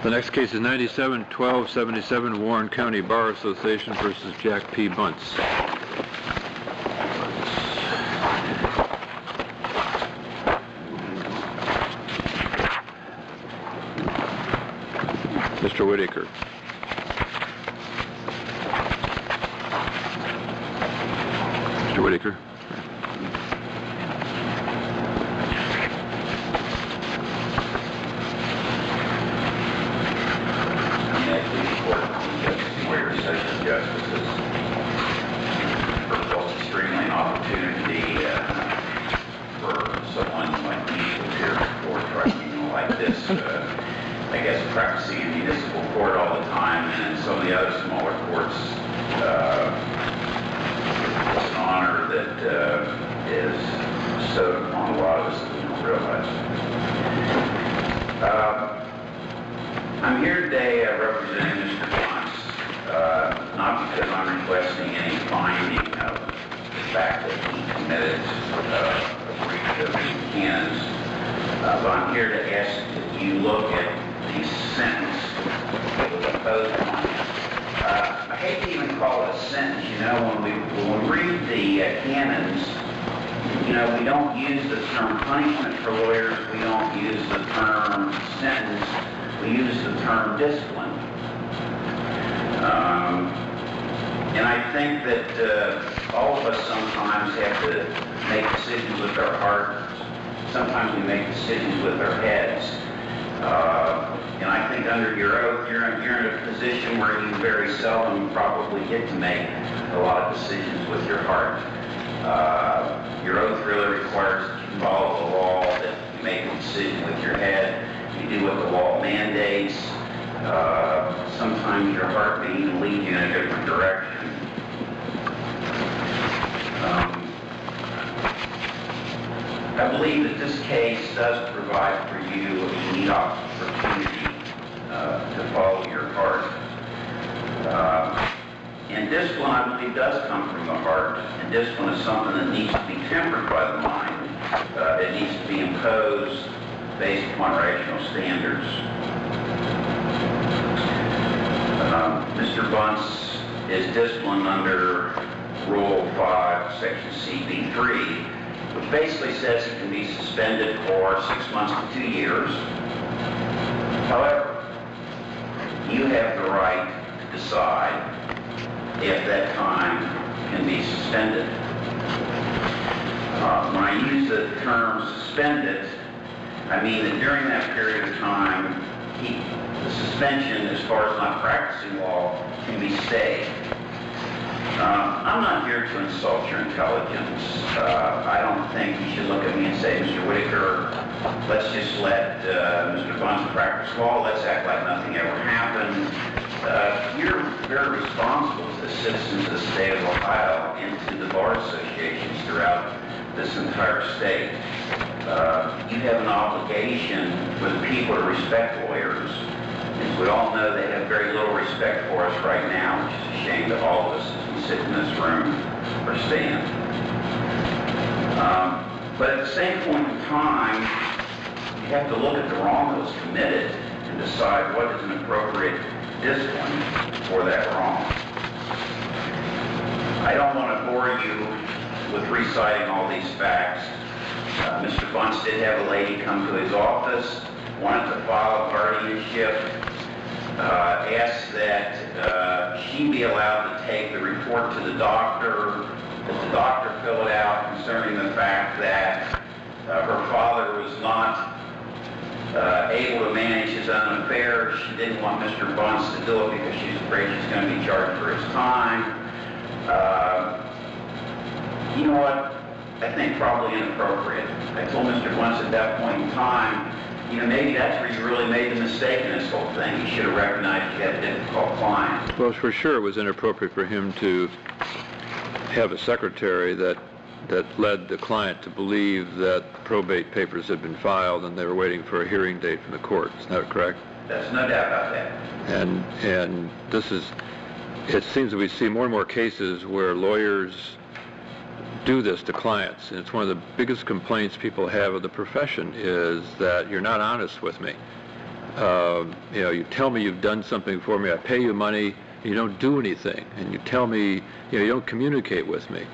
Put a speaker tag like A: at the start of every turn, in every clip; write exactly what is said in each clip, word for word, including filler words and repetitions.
A: The next case is ninety-seven twelve seventy-seven Warren County Bar Association versus Jack P. Bunce. Mister Whitaker. Mister Whitaker.
B: Practicing in municipal court all the time, and in some of the other smaller courts, uh, it's an honor that uh, is bestowed upon a lot of us that we don't realize. Uh, I'm here today uh, representing Mister Bunce, uh, not because I'm requesting any finding of the fact that he committed uh, a breach of the canons, uh, but I'm here to ask that you look at the sentence that was imposed on him. Uh, I hate to even call it a sentence. You know, when we when we read the uh, canons, you know, we don't use the term punishment for lawyers. We don't use the term sentence. We use the term discipline. Um, and I think that uh, all of us sometimes have to make decisions with our heart. Sometimes we make decisions with our heads. Uh, and I think under your oath, you're, you're in a position where you very seldom probably get to make a lot of decisions with your heart. Uh, your oath really requires that you follow the law, that you make a decision with your head, you do what the law mandates. Uh, sometimes your heart may even lead you in a different direction. Um, I believe that this case does provide for you a neat opportunity uh, to follow your heart. Uh, and discipline, I believe, does come from the heart. And discipline is something that needs to be tempered by the mind. Uh, it needs to be imposed based upon rational standards. Um, Mister Bunce is disciplined under Rule five, Section C B three, which basically says he can be suspended for six months to two years. However, you have the right to decide if that time can be suspended. Uh, when I use the term suspended, I mean that during that period of time, he, the suspension, as far as not practicing law, can be stayed. Um, I'm not here to insult your intelligence. Uh, I don't think you should look at me and say, Mister Whitaker, let's just let uh, Mister Bunce practice law. Let's act like nothing ever happened. Uh, you're very responsible to the citizens of the state of Ohio and to the bar associations throughout this entire state. Uh, you have an obligation for the people to respect lawyers. As we all know, they have very little respect for us right now, which is a shame to all of us as we sit in this room or stand. Um, but at the same point in time, you have to look at the wrong that was committed and decide what is an appropriate discipline for that wrong. I don't want to bore you with reciting all these facts. Uh, Mister Bunce did have a lady come to his office, wanted to file a guardianship, uh, asked that uh, she be allowed to take the report to the doctor, that the doctor fill it out concerning the fact that uh, her father was not uh, able to manage his own affairs. She didn't want Mister Bunce to do it because she's afraid she's going to be charged for his time. Uh, you know what? I think probably inappropriate. I told Mister Bunce at that point in time, you know, maybe that's where you really made the mistake in this whole thing. You should have recognized you had a difficult client.
A: Well, for sure it was inappropriate for him to have a secretary that that led the client to believe that probate papers had been filed and they were waiting for a hearing date from the court. Is that correct?
B: There's no doubt about that.
A: And and this is, it seems that we see more and more cases where lawyers do this to clients. And it's one of the biggest complaints people have of the profession is that you're not honest with me. Uh, you know, you tell me you've done something for me, I pay you money, you don't do anything, and you tell me, you know, you don't communicate with me.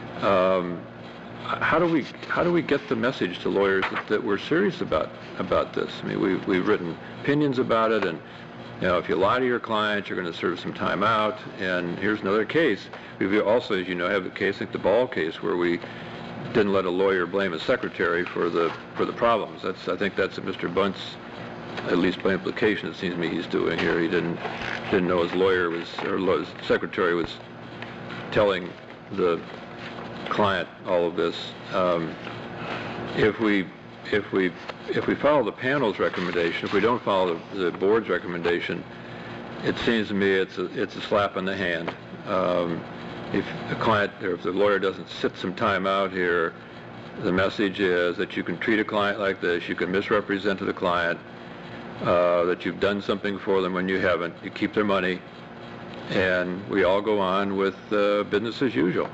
A: Um, how do we how do we get the message to lawyers that, that we're serious about about this? I mean, we've we've written opinions about it, and you know, if you lie to your client, you're going to serve some time out. And here's another case. We also, as you know, have the case, I think the Ball case, where we didn't let a lawyer blame a secretary for the for the problems. That's I think that's what Mister Bunce, at least by implication, it seems to me he's doing here. He didn't didn't know his lawyer was or his secretary was telling the client all of this. Um, if we if we if we follow the panel's recommendation, if we don't follow the, the board's recommendation, it seems to me it's a it's a slap in the hand. Um, if the client or if the lawyer doesn't sit some time out here, the message is that you can treat a client like this, you can misrepresent to the client uh, that you've done something for them when you haven't. You keep their money, and we all go on with uh, business as usual.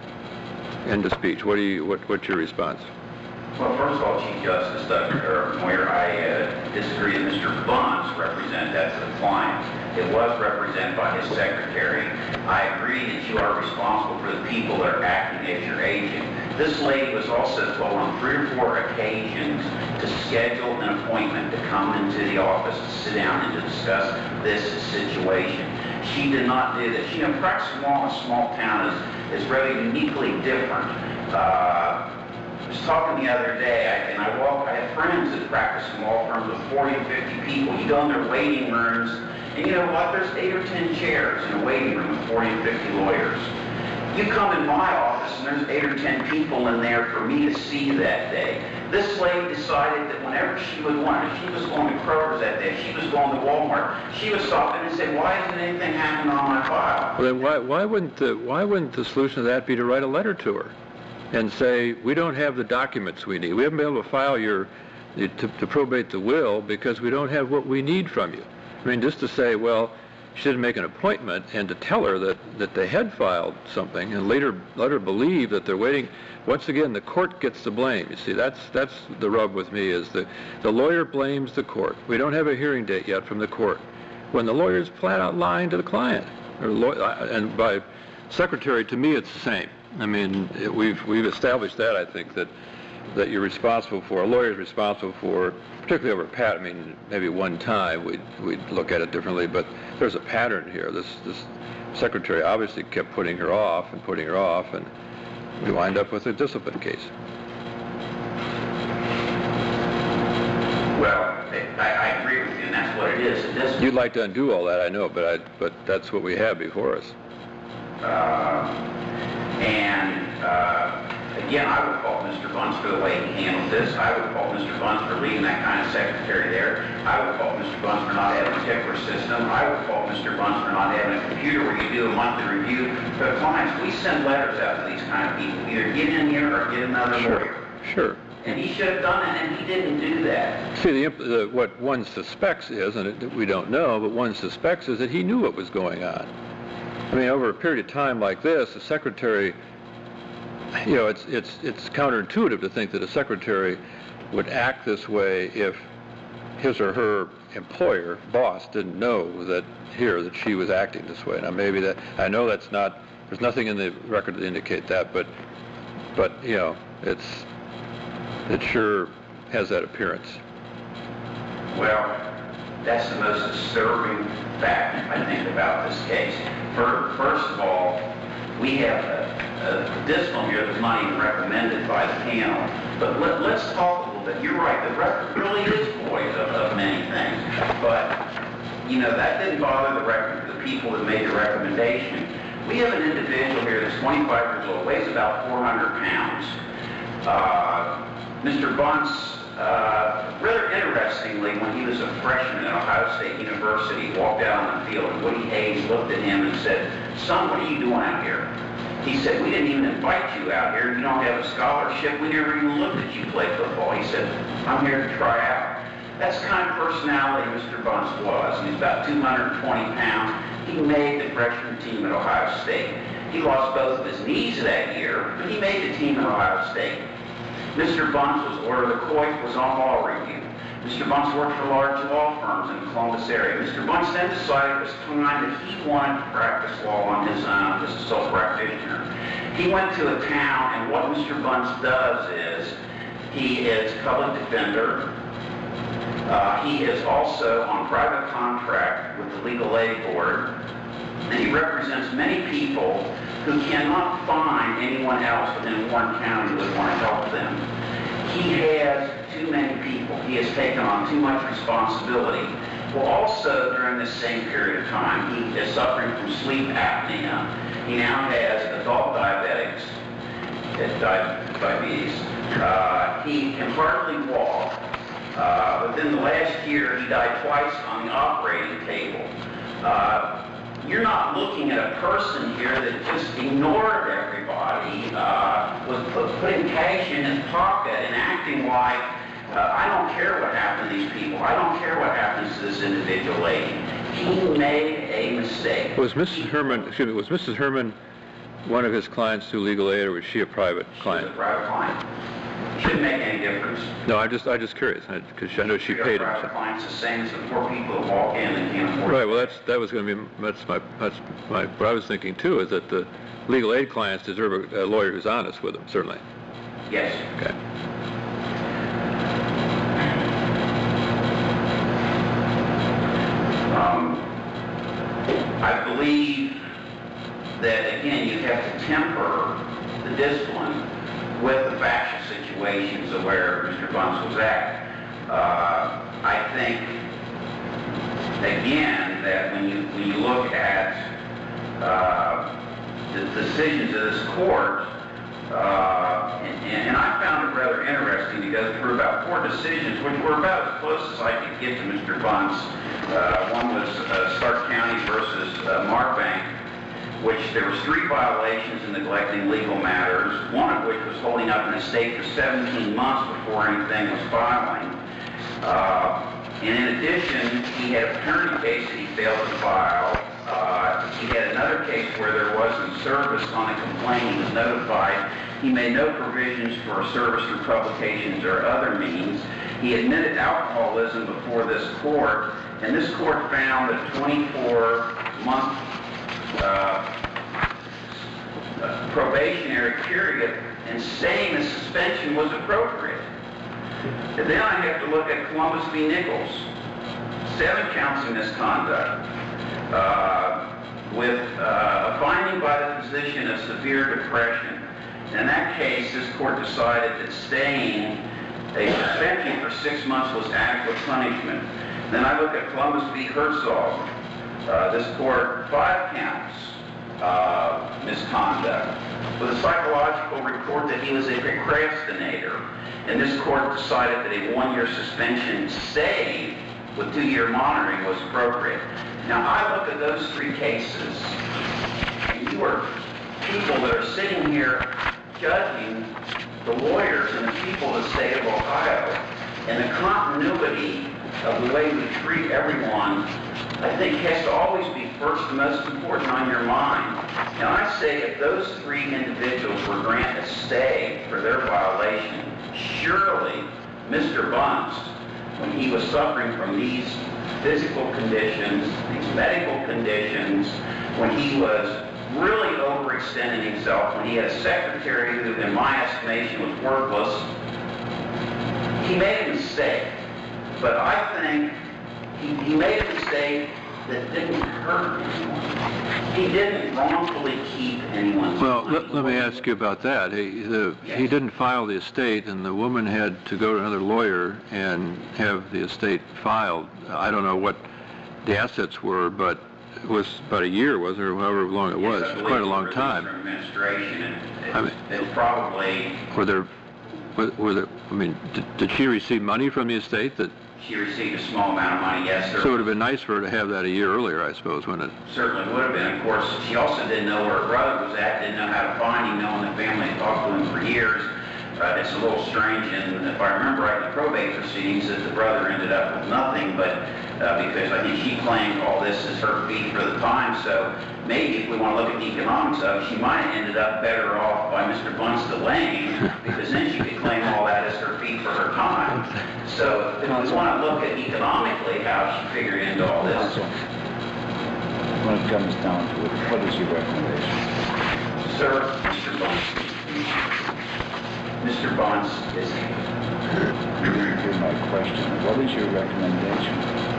A: End of speech. What do you? What, what's your response?
B: Well, first of all, Chief Justice Doctor Moyer, I uh, disagree that Mister Bunce represented that to the client. It was represented by his secretary. I agree that you are responsible for the people that are acting as your agent. This lady was also told on three or four occasions to schedule an appointment to come into the office to sit down and to discuss this situation. She did not do this. You know, practicing law in a small town is, is really uniquely different. Uh, I was talking the other day, I, and I walk, I have friends that practice in law firms with forty or fifty people. You go in their waiting rooms, and you know what? There's eight or ten chairs in a waiting room with forty or fifty lawyers. You come in my office, and there's eight or ten people in there for me to see that day. This lady decided that whenever she would want, if she was going to Kroger's that day, if she was going to Walmart, she would stop in and say, "Why isn't anything happening on my file?"
A: Well, then why why wouldn't the why wouldn't the solution to that be to write a letter to her and say, we don't have the documents we need. We haven't been able to file your, to, to probate the will because we don't have what we need from you. I mean, just to say, well, she didn't make an appointment, and to tell her that, that they had filed something and later let her believe that they're waiting. Once again, the court gets the blame. You see, that's that's the rub with me, is the, the lawyer blames the court. We don't have a hearing date yet from the court, when the lawyer's flat out lying to the client. Or law, and by secretary, to me, it's the same. I mean, it, we've we've established that, I think, that that you're responsible for, a lawyer's responsible for, particularly over pat. I mean, maybe one time we'd, we'd look at it differently, but there's a pattern here. This this secretary obviously kept putting her off and putting her off, and we wind up with a discipline case.
B: Well, I, I agree with you, and that's what it is. It is.
A: You'd like to undo all that, I know, but I, but that's what we have before us.
B: Uh, and uh, again, I would fault Mister Bunce for the way he handled this. I would fault Mister Bunce for leaving that kind of secretary there. I would fault Mister Bunce for not having a ticker system. I would fault Mister Bunce for not having a computer where you do a monthly review for the clients. We send letters out to these kind of people. Either get in here or get another
A: Sure.
B: lawyer.
A: Sure.
B: And he should have done it, and he didn't do that.
A: See, the, the, what one suspects is, and it, we don't know, but one suspects is that he knew what was going on. I mean, over a period of time like this, the secretary, you know, it's it's it's counterintuitive to think that a secretary would act this way if his or her employer, boss, didn't know that here that she was acting this way. Now, maybe that, I know that's not, there's nothing in the record to indicate that, but but you know, it's it sure has that appearance.
B: Well, that's the most disturbing fact, I think, about this case. First of all, we have a, a discipline here that's not even recommended by the panel. But let, let's talk a little bit. You're right, the record really is void of, of many things. But, you know, that didn't bother the, record, the people that made the recommendation. We have an individual here that's twenty-five years old, weighs about four hundred pounds. Uh, Mister Bunce, Uh, rather interestingly, when he was a freshman at Ohio State University, he walked out on the field, and Woody Hayes looked at him and said, "Son, what are you doing out here?" He said, "We didn't even invite you out here. You don't have a scholarship. We never even looked at you play football." He said, "I'm here to try out." That's the kind of personality Mister Bunce was, and he's about two hundred twenty pounds. He made the freshman team at Ohio State. He lost both of his knees that year, but he made the team at Ohio State. Mister Bunce was ordered, the court was on law review. Mister Bunce worked for large law firms in the Columbus area. Mister Bunce then decided it was time that he wanted to practice law on his own as a sole practitioner. He went to a town, and what Mister Bunce does is he is public defender. Uh, he is also on private contract with the Legal Aid Board, and he represents many people who cannot find anyone else within Warren County who would want to help them. He has too many people. He has taken on too much responsibility. Well, also during this same period of time, he is suffering from sleep apnea. He now has adult diabetics, di- diabetes. Uh, he can hardly walk. Uh, within the last year, he died twice on the operating table. Uh, you're not looking at a person here that just ignored everybody, uh, was put, putting cash in his pocket and acting like, uh, I don't care what happened to these people. I don't care what happens to this individual lady. He made a mistake.
A: Was Missus Herman, excuse me, was Missus Herman one of his clients through legal aid, or was she a private client?
B: She was a private client. Shouldn't make any difference.
A: No, I'm just, I'm just curious, because I know she
B: Your
A: paid him.
B: private client's the same as the poor people that walk in and can't afford.
A: Right. Well, that's that was going to be that's my that's my what I was thinking too, is that the legal aid clients deserve a, a lawyer who's honest with them, certainly.
B: Yes.
A: Okay.
B: Um, I believe that, again, you have to temper the discipline with the factual situations of where Mister Bunce was at. Uh, I think, again, that when you, when you look at uh, the decisions of this court, uh, and, and I found it rather interesting to go through about four decisions, which were about as close as I could get to Mister Bunce. Uh, one was uh, Stark County versus uh, Marbank, which there was three violations in neglecting legal matters, one of which was holding up an estate for seventeen months before anything was filing. Uh, and in addition, he had a paternity case that he failed to file. Uh, he had another case where there wasn't service on the complaint. He was notified. He made no provisions for service through publications or other means. He admitted alcoholism before this court, and this court found that twenty-four month Uh, uh, probationary period and saying the suspension was appropriate. And then I have to look at Columbus v. Nichols, seven counts of misconduct, uh, with uh, a finding by the physician of severe depression. In that case, this court decided that staying a suspension for six months was adequate punishment. Then I look at Columbus v. Herzog. Uh, this court, five counts, uh, misconduct, with a psychological report that he was a procrastinator. And this court decided that a one-year suspension stay with two-year monitoring was appropriate. Now, I look at those three cases, and you are people that are sitting here judging the lawyers and the people of the state of Ohio, and the continuity of the way we treat everyone, I think, has to always be first and most important on your mind. And I say if those three individuals were granted a stay for their violation, surely Mister Bunce, when he was suffering from these physical conditions, these medical conditions, when he was really overextending himself, when he had a secretary who, in my estimation, was worthless, he made a mistake. But I think he, he made a mistake that didn't hurt anyone. He didn't wrongfully keep anyone's
A: Well,
B: money.
A: let, let me ask you about that. He, the,
B: Yes.
A: he didn't file the estate, and the woman had to go to another lawyer and have the estate filed. I don't know what the assets were, but it was about a year, wasn't it, or however long it was.
B: Yes, I
A: It was quite a
B: believe
A: long
B: it was
A: time.
B: from administration, and it,
A: I
B: was,
A: mean-
B: it was probably,
A: Were there, were, were there, I mean, did, did she receive money from the estate? That
B: she received a small amount of money, yes, sir.
A: so it would have been nice for her to have that a year earlier, I suppose, wouldn't it?
B: Certainly would have been. Of course, she also didn't know where her brother was at, didn't know how to find him, knowing the family had talked to him for years. Uh, it's a little strange, and if I remember right in the probate proceedings, that the brother ended up with nothing, but uh, because I think she claimed all this is her fee for the time, so maybe if we want to look at the economics of it, she might have ended up better off by Mister Bunce delaying, because then she could claim all that as her fee for her time. So if we want to look at economically how she figured into all this.
C: Counsel, when it comes down to it, what is your recommendation?
B: Sir, Mister Bunce, Mister Bunce is,
C: You didn't hear my question. What is your recommendation?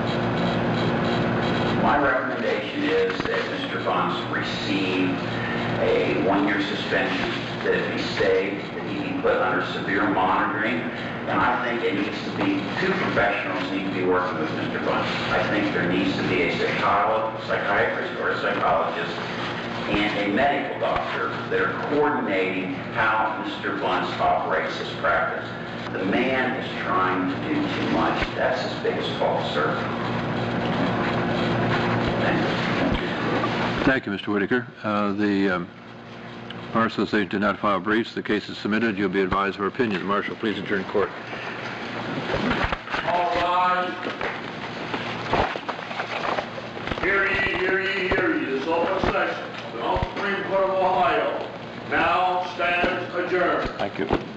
B: my recommendation is that Mister Bunce receive a one-year suspension, that it be stayed, that he be put under severe monitoring, and I think it needs to be, two professionals need to be working with Mister Bunce. I think there needs to be a psycholo- psychiatrist or a psychologist and a medical doctor that are coordinating how Mister Bunce operates his practice. The man is trying to do too much. That's his biggest fault, sir. Thank you.
A: Thank you, Mister Whitaker. Uh, the um, Bar Association did not file briefs. The case is submitted. You'll be advised of our opinion. Marshal, please adjourn court.
D: All rise. Hear ye, hear ye, hear ye. This open session of the Supreme Court of Ohio now stands adjourned.
A: Thank you.